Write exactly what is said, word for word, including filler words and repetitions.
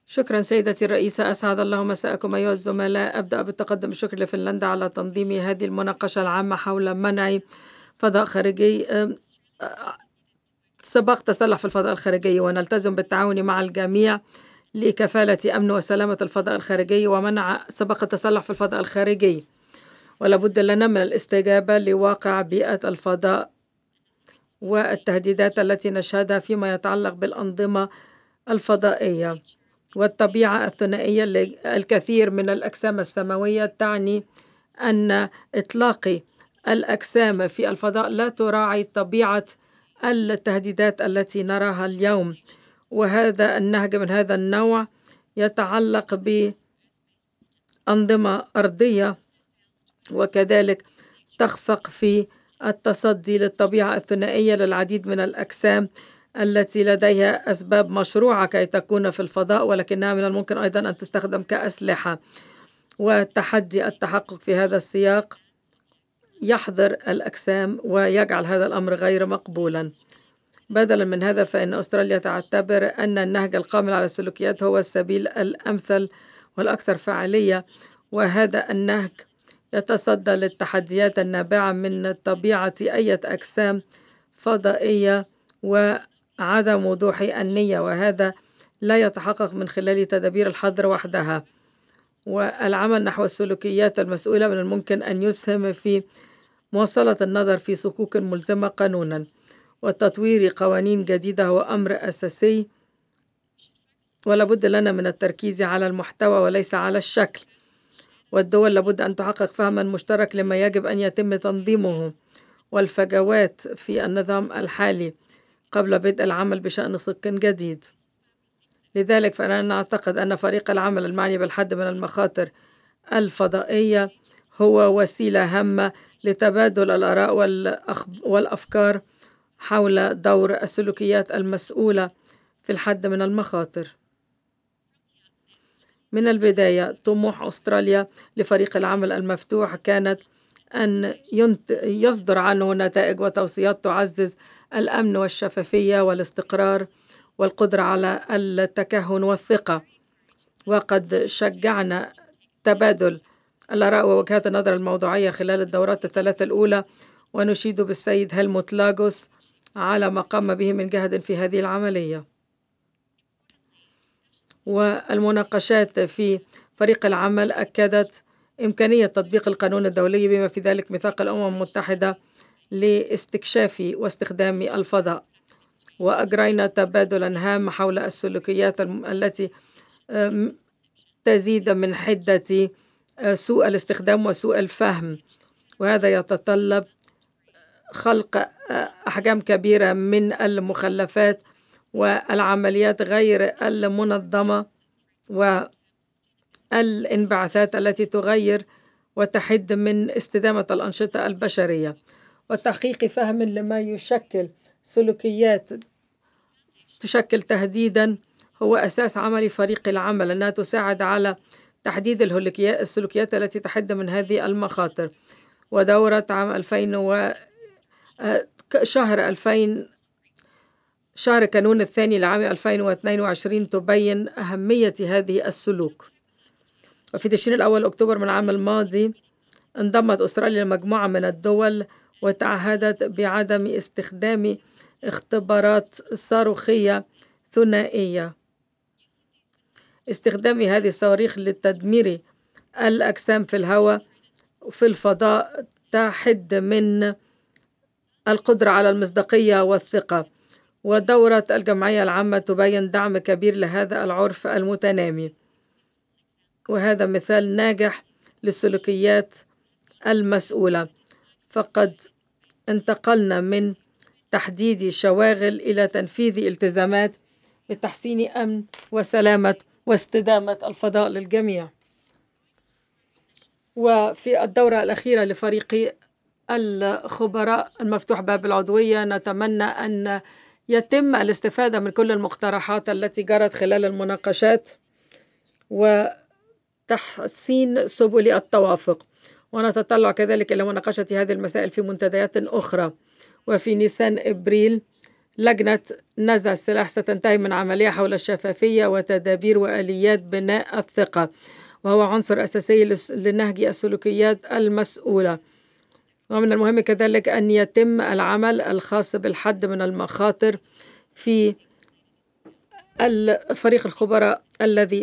شكرا سيدتي الرئيسة، أسعد الله مساءكم أيها الزملاء. أبدأ بالتقدم الشكر لفنلندا على تنظيم هذه المناقشة العامة حول منع فضاء خارجي أم- أ- سبق تسلح في الفضاء الخارجي، ونلتزم بالتعاون مع الجميع لكفالة أمن وسلامة الفضاء الخارجي ومنع سبق التسلح في الفضاء الخارجي. ولابد لنا من الاستجابة لواقع بيئة الفضاء والتهديدات التي نشهدها فيما يتعلق بالأنظمة الفضائية والطبيعة الثنائية. الكثير من الأجسام السماوية تعني أن إطلاق الأجسام في الفضاء لا تراعي طبيعة التهديدات التي نراها اليوم، وهذا النهج من هذا النوع يتعلق بأنظمة أرضية وكذلك تخفق في التصدي للطبيعة الثنائية للعديد من الأجسام التي لديها أسباب مشروعة كي تكون في الفضاء، ولكنها من الممكن أيضا أن تستخدم كأسلحة. وتحدي التحقق في هذا السياق يحظر الأجسام ويجعل هذا الأمر غير مقبولا. بدلا من هذا، فإن أستراليا تعتبر أن النهج القائم على السلوكيات هو السبيل الأمثل والأكثر فعالية، وهذا النهج يتصدى للتحديات النابعة من طبيعة أي أجسام فضائية وعدم وضوح النية، وهذا لا يتحقق من خلال تدابير الحظر وحدها. والعمل نحو السلوكيات المسؤولة من الممكن أن يسهم في مواصلة النظر في صكوك ملزمة قانونا، وتطوير قوانين جديدة هو أمر أساسي، ولا بد لنا من التركيز على المحتوى وليس على الشكل. والدول لابد أن تحقق فهما مشترك لما يجب أن يتم تنظيمه والفجوات في النظام الحالي قبل بدء العمل بشأن صك جديد. لذلك فأنا نعتقد أن فريق العمل المعني بالحد من المخاطر الفضائية هو وسيلة هامة لتبادل الآراء والأفكار حول دور السلوكيات المسؤولة في الحد من المخاطر. من البداية طموح أستراليا لفريق العمل المفتوح كانت أن يصدر عنه نتائج وتوصيات تعزز الأمن والشفافية والاستقرار والقدرة على التكهن والثقة. وقد شجعنا تبادل الآراء ووجهات النظر الموضوعية خلال الدورات الثلاثة الأولى، ونشيد بالسيد هيلموت لاغوس على ما قام به من جهد في هذه العملية. والمناقشات في فريق العمل أكدت إمكانية تطبيق القانون الدولي بما في ذلك ميثاق الأمم المتحدة لاستكشاف واستخدام الفضاء. وأجرينا تبادلا هام حول السلوكيات التي تزيد من حدة سوء الاستخدام وسوء الفهم، وهذا يتطلب خلق أحجام كبيرة من المخلفات والعمليات غير المنظمة والانبعاثات التي تغير وتحد من استدامة الأنشطة البشرية، وتحقيق فهم لما يشكل سلوكيات تشكل تهديدا هو أساس عمل فريق العمل، أنها تساعد على تحديد السلوكيات التي تحد من هذه المخاطر. ودورة عام ألفين و شهر ألفين شهر كانون الثاني لعام ألفين واثنين وعشرين تبين أهمية هذه السلوك. وفي تشرين الأول أكتوبر من العام الماضي انضمت أستراليا لمجموعة من الدول وتعهدت بعدم استخدام اختبارات صاروخية ثنائية. استخدام هذه الصواريخ لتدمير الأجسام في الهواء في الفضاء تحد من القدرة على المصداقية والثقة. ودورة الجمعية العامة تبين دعم كبير لهذا العرف المتنامي، وهذا مثال ناجح للسلوكيات المسؤولة. فقد انتقلنا من تحديد شواغل إلى تنفيذ التزامات لتحسين أمن وسلامة واستدامة الفضاء للجميع. وفي الدورة الأخيرة لفريق الخبراء المفتوح باب العضوية نتمنى أن يتم الاستفادة من كل المقترحات التي جرت خلال المناقشات وتحسين سبل التوافق، ونتطلع كذلك إلى مناقشة هذه المسائل في منتديات أخرى. وفي نيسان إبريل لجنة نزع السلاح ستنتهي من عملية حول الشفافية وتدابير وآليات بناء الثقة، وهو عنصر أساسي لنهج السلوكيات المسؤولة. ومن المهم كذلك أن يتم العمل الخاص بالحد من المخاطر في الفريق الخبراء الذي